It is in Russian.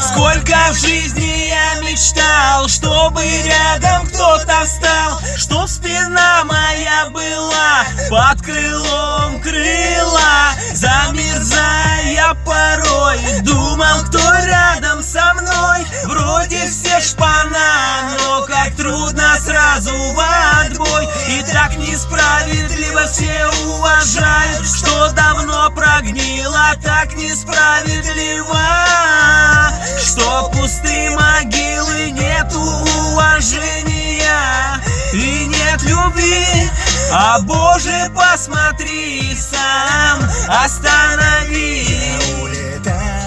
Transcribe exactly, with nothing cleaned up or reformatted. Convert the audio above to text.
Сколько в жизни я мечтал, чтобы рядом кто-то встал, чтоб спина моя была под крылом крыла. Замерзая порой, думал, кто рядом со мной. Вроде все шпана, но как трудно сразу в отбой. И так несправедливо все уважают, что давно прогнило. Так несправедливо, что пустые могилы, нету уважения и нет любви. А Боже, посмотри сам, останови. Я улетаю.